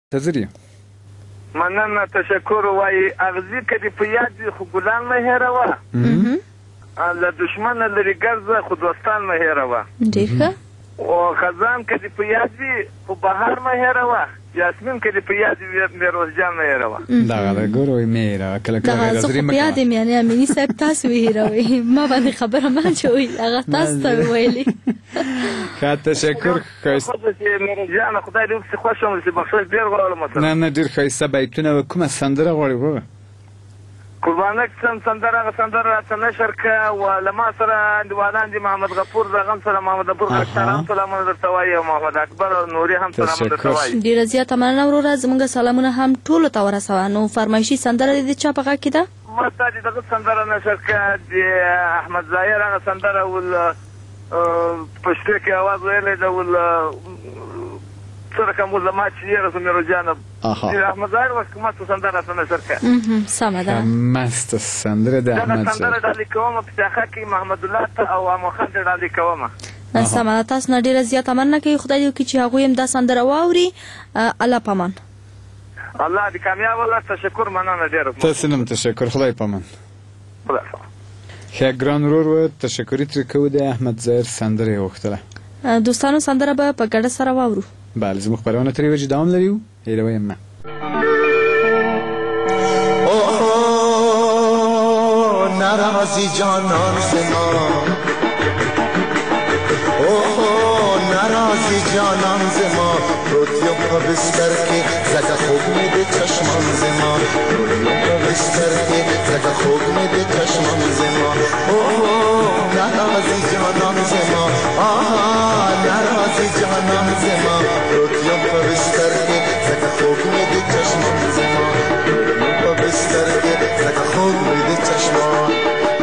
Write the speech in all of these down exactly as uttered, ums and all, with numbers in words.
تزری مننه تشکر وای اغزی کدی په یاد دي خو ګلان مه هېروه له دشمنه لرې ګرځه خو دوستان مه هېروه ډېر ښه او خزان کدی په یاد دي خو بهار مه هېروه یاسمین کدی په یاد دي میروز جان مه هېروه دغه د ګورو مه هېروه کله کله دغه زه خو په یاد یم یعنې امیني صاحب تاسو وهېروئ ما باندې خبره مه اچوئ هغه تاسو ته مې ویلي ښه تشکر میروز جان خدای دې وکړي خوښ شوم چې بخښش ډېر غواړم نه نه ډېر ښایسته بیتونه کومه سندره غواړې ووایه قربانک سم سندره هغه سندره راته نشر کړه او له ما سره انډیوالان دي محمد غفور د غم سره محمد غفور هم سلامونه درته وایي او محمد اکبر او نوري هم سلامونه درته وایي ډېره زیاته مننه وروره زموږ سلامونه هم ټولو ته ورسوه نو فرمایشي سندره دې د چا په غږ کې ده ما تا دې دغه سندره نشر کړه د احمد ظاهر هغه سندره ول پښتو کې اواز ویلی ده ول سره کوم زما چې یې رسو میروز جان احمد ظاهر وخت ما څه سندره راته نشر کړه سمه ده مست سندره د احمد دغه سندره ډالۍ کوم په شاخه کې محمد الله ته او امو خان ته ډالۍ کوم سمه ده تاسو نه ډېره زیاته مننه کوي خدای دې وکړي چې هغوی هم دا سندره واوري الله پامان الله دې کامیاب وله تشکر مننه ډېره تاسو هم تشکر خدای پامان ښه ګران ورور و تشکري ترې کوو د احمد ظاهر سندره یې غوښتله دوستانو سندره به په ګډه سره واورو بله زموږ خپرونه ترې وجې دوام لري هېروئ یې مه ناراضی جانان زما اوه ناراضی جانان زما روتیو پا بستر که زده خوب میده چشمان زما روتیو پا بستر که زده خوب میده چشمان زما اوه ناراضی جانان زما آها ناراضی جانان زما روتیو پا بستر که زده خوب میده چشمان زما روتیو پا بستر که زده خوب میده چشمان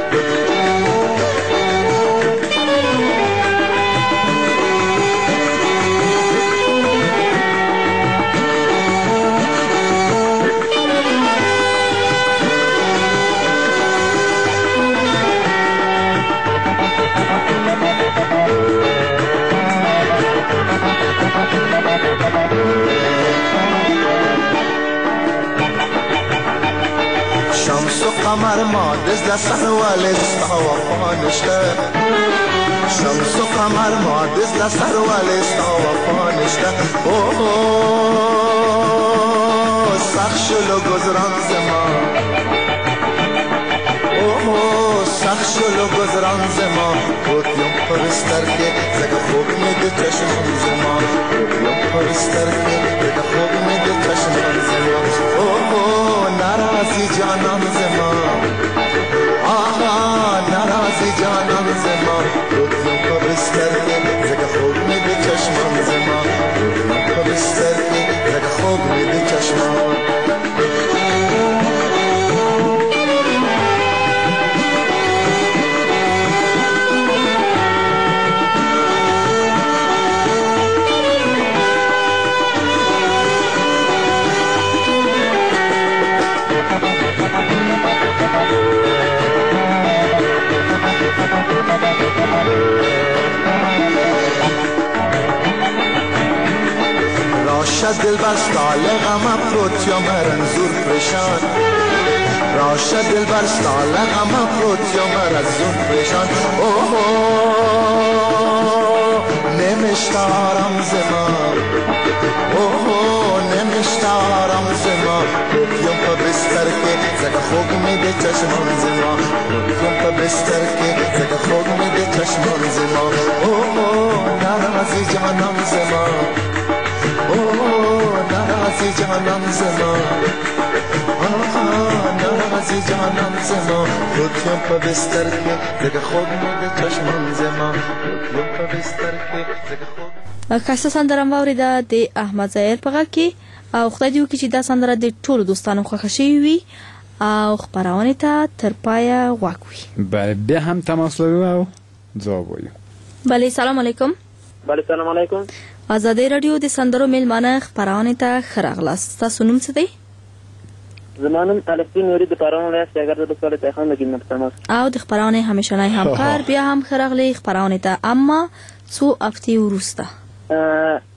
شمس و قمر ما دز لسر والستا وفا نشته شمس و قمر ما دز لسر والستا وفا نشته اوه سخشل و گذران زما اوه سخشل و گذران زما روتیم پرستر که زگه خوب میده چشمان زما روتیم پرستر که زگه خوب میده چشمان زما اوه ناراضی جانان زما آها ناراضی جانان زما روتیم پرستر که زگه خوب میده چشمان زما روتیم پرستر که زگه خوب میده چشمان راشه دل بستال غم پروتیا مرنزور پریشان راشه دل بستال غم پروتیا مرنزور پریشان اوه نمیشتارم زما اوه نمیشتارم زما روتیم پا بستر که زگه خوب میده چشمان زما روتیم پا بستر که زگه خوب میده چشمان زما اوه ناراضی جانم زما اوه ناراضی جانم زما آها ناراضی جانم زما روتیم پا بستر که زگه خوب میده چشمان زما روتیم پا بستر که زگه خوب ښایسته سندره مو واورېده د احمد ظاهر په غږ کې او خدای دې وکړي چې دا سندره د ټولو دوستانو خوښه شوې وي او خپرونې ته تر پایه غوږ وي بله بیا هم تماس لرو او ځواب وایو بله سلام علیکم بله سلام علیکم ازادۍ راډیو د سندرو میلمانه خپرونې ته ښه راغلاست ستاسو نوم څه دی زما نوم الفي نوري د پارون ولایت شاګرد د ولسوالۍ تایخان د ګیلمټ تماس او د خپرونې همیشنی همکار بیا هم ښه راغلی خپرونې ته اما څو هفتې وروسته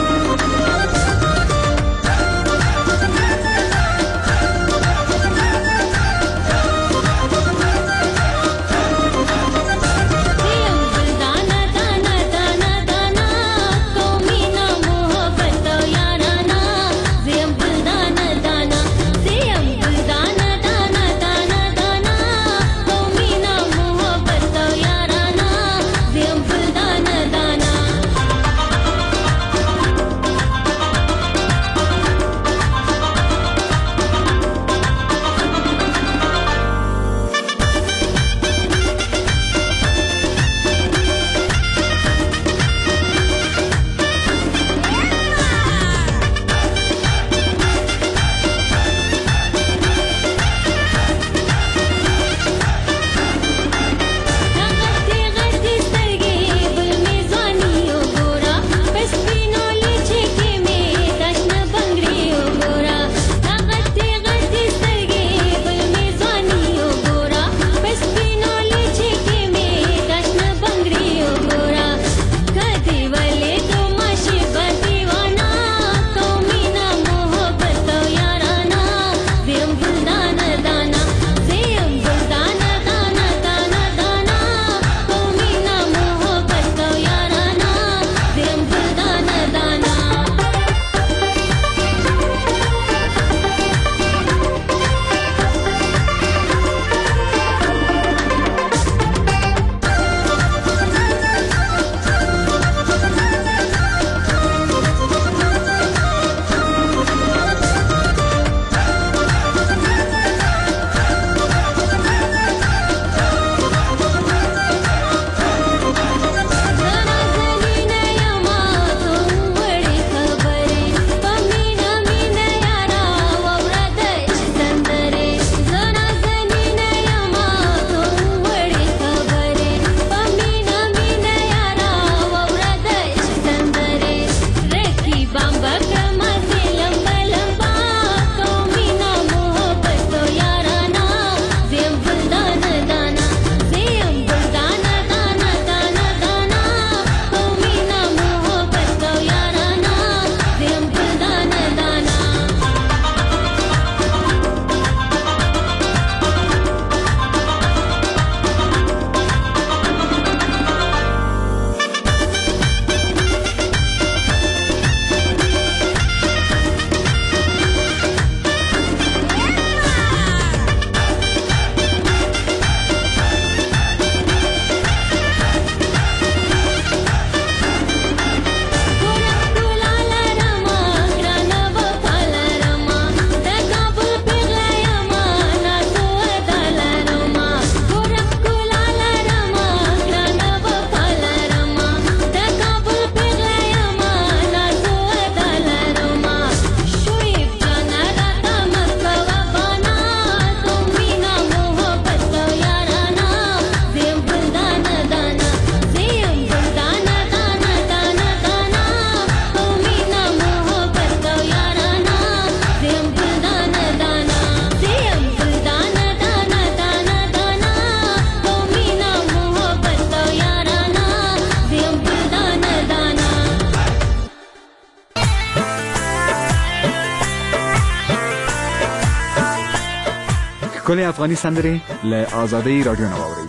ښکلې افغاني سندرې له آزادۍ راډیو نه واورئ.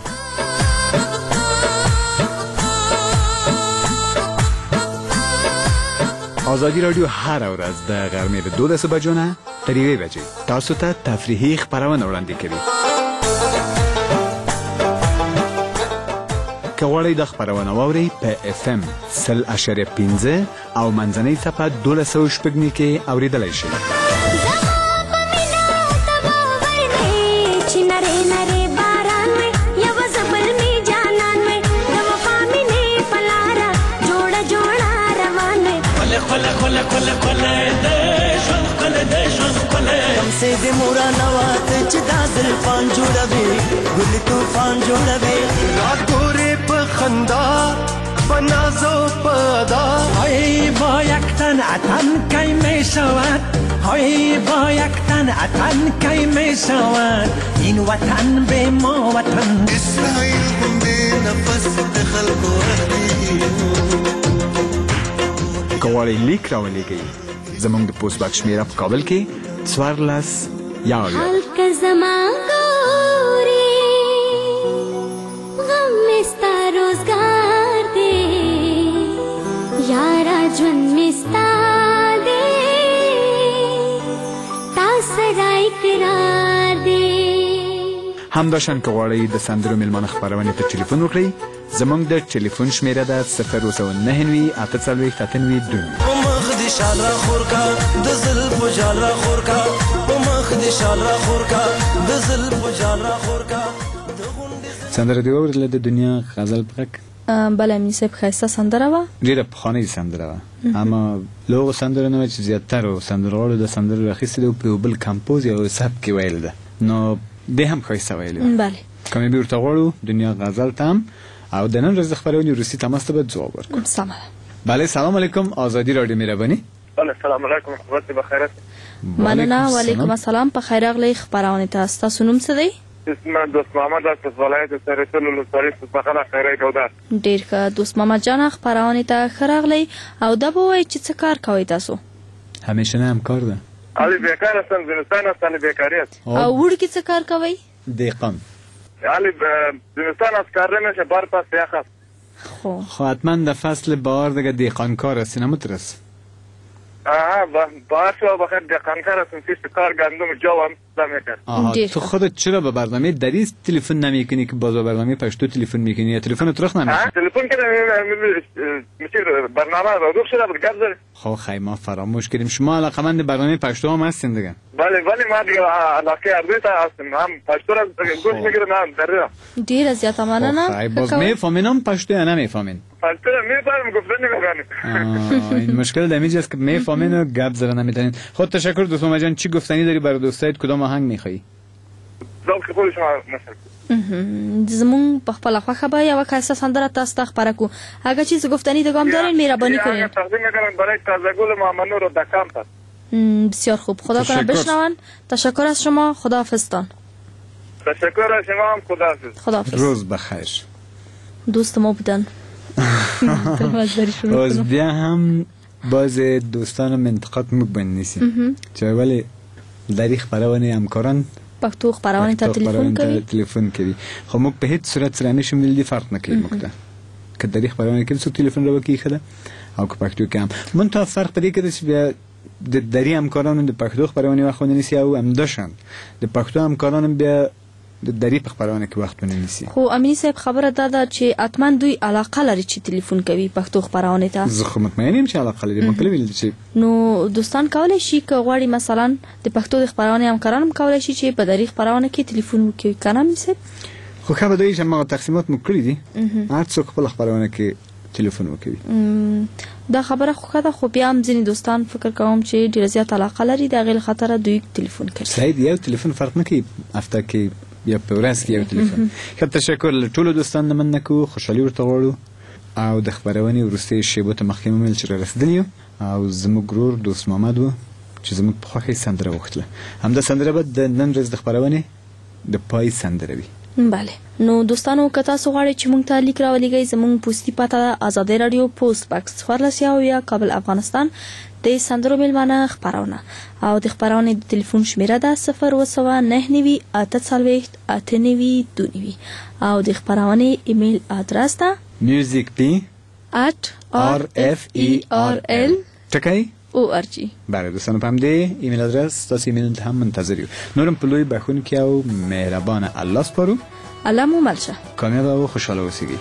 آزادي راډیو هر ورځ د غرمې د دولسو بجو نه تر یوې بجې تاسو ته تفریحي خپرونه وړاندې کوي. که غواړئ د خپرونه واورئ په اف ام سل اشاریه پنځه او منځنۍ څپه دولس سوه شپږ نوي کې اورېدلی شئ. से दे मोरा नवात चिदा जुल्फान जुड़वे गुल तूफान जुड़वे रातों रे पखंदा बनाजो पदा हाय بايكتن عتن كي مشوات هاي بايكتن عتن كي مشوات این وطن به ما وطن اسرائیل گنده نفس دخل کوهی که غواړئ لیک راولېږئ زموږ د پوسټ باکس شمېره په کابل کې څوارلس یو اویا. خلق زمان گوری غم مستا روزگار دے یارا جون مستا دے تا سره اقرار دے. همداشان که غواړئ د سندرو میلمانه خپرونې ته ټلیفون وکړئ زموږ د ټلیفون شمېره ده صفر اووه سوه نهه نوي اته څلوېښت اته نوي دوه. مخ دې شال را خور کا د زلفو جال را خور کا مخ دې شال را خور کا د زلفو جال را خور کا. سندره دې واورېدله د دنیا غزل په غږ؟ بله امین صاحب ښایسته سندره وه، ډېره پخوانۍ سندره وه، اما له هغو سندرو نه وه چې زیاترو سندرغاړو د سندرو راخیستې ده او په یو بل کمپوز یا سبک کې ویل ده، نو دې هم ښایسته ویلې وه. بله که مې بیا ورته غواړو دنیا غزل ته هم او د نن ورځ د خپرونې وروستي تماس ته به ځواب ورکړو. سمه ده. بله سلام علیکم آزادي راډیو مهرباني. بله سلام علیکم خبرت بخیر است. مننه وعلیکم السلام. په خیر راغلی خپرونې ته. ستاسو نوم څه دی؟ اسمه دوست محمد است از ولایت سرسل ولسوالی بخلا خیره گودر. ډېر ښه دوست محمد جان خپرونې ته ښه راغلی او دا به ووایئ چې څه کار کوئ تاسو؟ همیشه نه هم کار ده. علی بیکار هستم زمستان است علی بیکاری است. او وړکي څه کار کوئ؟ دهقان. علی زمستان است کار نمیشه بار پس یخ است. خو خب حتما در فصل بهار دیگه دهقانکار هستی نمیترس؟ آها بهار شو بخیر دهقانکار هستم پیش کار گندم جو هم میکرد. آها تو خودت چرا به برنامه دریس تلفن نمیکنی که باز به برنامه پشتو تلفن میکنی یا تلفن ترخ نمیکنی؟ تلفن که میشه برنامه روح شده بود گرد داره. خب خیلی ما فراموش کردیم شما علاقمند برنامه پشتو هم هستین دیگه. بله بله ما دیگه علاقه عربی تا هستم هم پشتو را گوش میگیرم هم دره. ډېره زیاته مننه. خب باز میفهمین هم پشتو یا نمیفهمین؟ پشتو میفهمم گفتن نمیفهمم. این مشکل در اینجاست که میفهمین و گپ زدن نمیتونین. خود تشکر دوست محمد جان. چی گفتنی داری برای دوستایت کدام آهنگ میخوایی؟ ذوق خود شما مثلا زمون په خپل خوخه به یو کیسه سندره تاسو ته خبره کو. اگه چیز گفتنی دگام دارین مهربانی کنین. تقدیم میکنم برای تازگل محمد نور دکام تا. بسیار خوب. خدا کنه بشنون. تشکر از شما. خداحافظتان. تشکر از شما هم خداحافظ. خداحافظ. روز بخیر. دوست ما بودن. باز بیا هم باز دوستان منطقات مبین نیستیم. چرا ولی داری خبرونه همکاران پښتو خبرونه ته ټلیفون کوي ټلیفون کوي خو موږ په هیڅ صورت سره نشم ویلي فرق نه کوي موږ ته که د خبرونه کې څوک ټلیفون راوکي خله او که پښتو کې هم مونږ ته فرق پدې کې چې بیا د دری همکارانو د پښتو خبرونه وخت ونیسي او هم دشن د پښتو همکارانو بیا د دری په خبرونه کې وخت ونیسي. خو امینی صاحب خبره ده دا چې اتمن دوی علاقه لري چې ټلیفون کوي پښتو خبرونه ته. زه خو مطمئن یم چې علاقه لري. مونږ کله ویل چې نو دوستان کولای شي که غواړي مثلا د پښتو د خبرونه همکاران هم کولای شي چې په دری خبرونه کې ټلیفون وکړي کنه میسه. خو خبره دوی چې ما تقسیمات مو کړی دي هر څوک خپل خبرونه کې ټلیفون وکوي. دا خبره خو خاطر خو بیا هم ځینې دوستان فکر کوم چې ډیر زیات علاقه لري د غیر خطر دوی ټلیفون کوي. صحیح یو ټلیفون فرق نه کوي هفته کې یا په ورځ کې یو ټلیفون. ښه تشکر له ټولو دوستانو مننه کوو. خوشحالي ورته غواړو او د خبرونې وروستۍ شیبو ته مخکې مو ویل چې رارسېدلي یو او زموږ ورور دوست محمد و چې زموږ په خوښۍ سندره وغوښتله. همدا سندره به د نن ورځ د خبرونې د پای سندره وي. بله نو دوستانو که تاسو غواړئ چې موږ ته لیک راولېږئ زموږ پوسټي پته ازادي رادیو پوسټ باکس څوارلس یا کابل افغانستان د سندرو میلمانه خپرونه او د خپرونې د ټلیفون شمیره ده صفر اووه سوه نهه نوي اته څلوېښت اته نوي دوه نوي او د خپرونې ایمیل ادرس ده music p at r f e r l ټکی او ار جی. بله دوستانو په همدې ایمیل ادرس تاسو ایمیل ته هم منتظر یو. نورم په لوی بخښونکي او مهربانه الله سپارو. الله مو مل شه. کامیاب او خوشحاله اوسئ.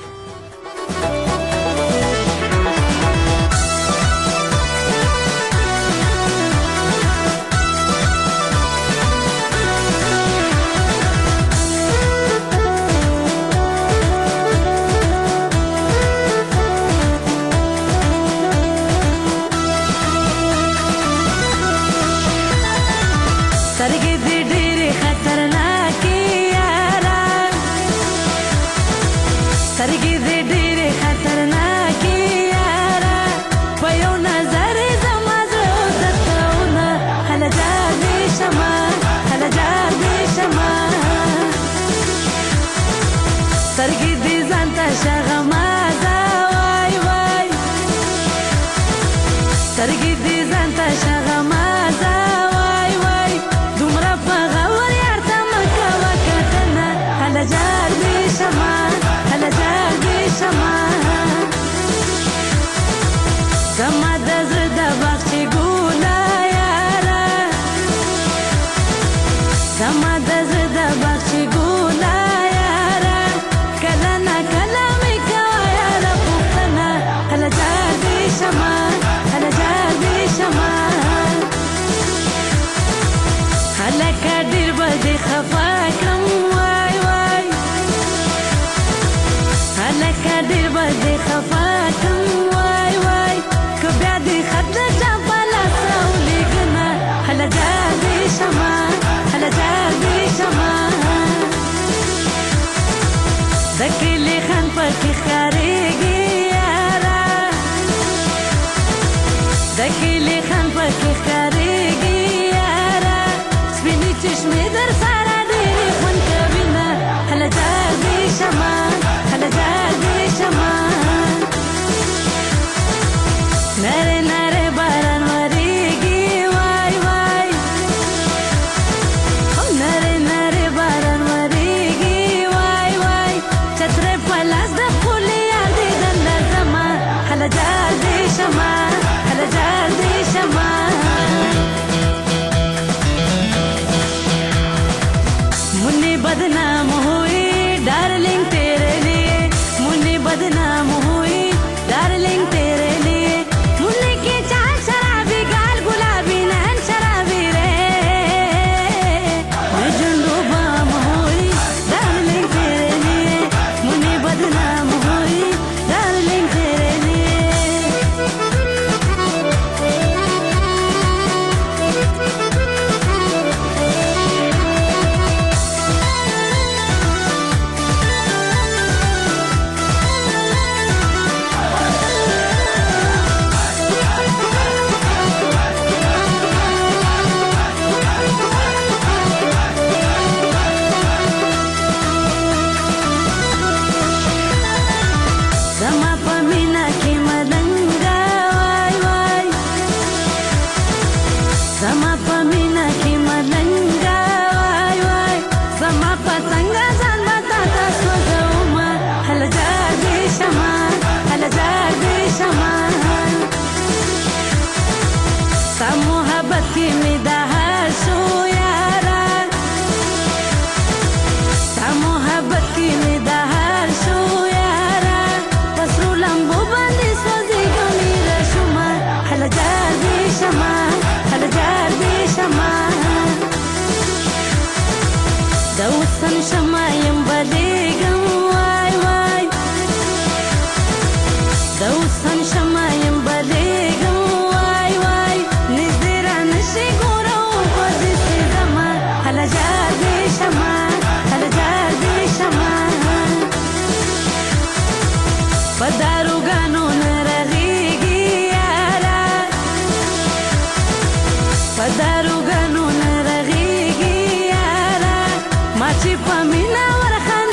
Daruganun ragigi yara machi pamina warkhan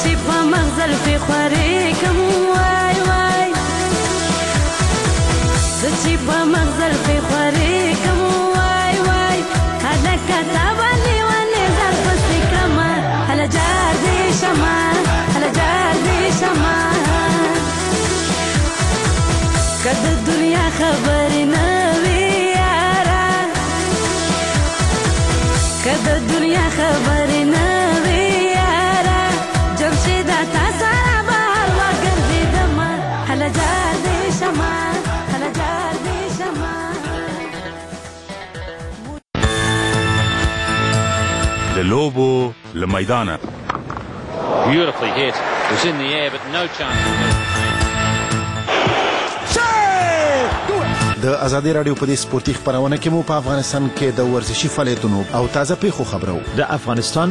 چې په مغزل په خورې کوم وای وای زه چې په مغزل په خورې کوم وای وای هله کتاب لیوانې ځان پسې کړمه هله جار دې شمه هله جار دې شمه که د دنیا خبرې نه وي یاره که د دنیا خبرې نه وي یاره جمشیده تا سره به هر وخت ګرځېدمه هله جار دې شمه هله جار دې شمه د لوبو له میدانه Beautifully hit. It was in the air, but no chance of it. د ازادي رادیو په دې سپورتي خبرونه کې مو په افغانستان کې د ورزشي فعالیتونو او تازه پیښو خبرو د افغانستان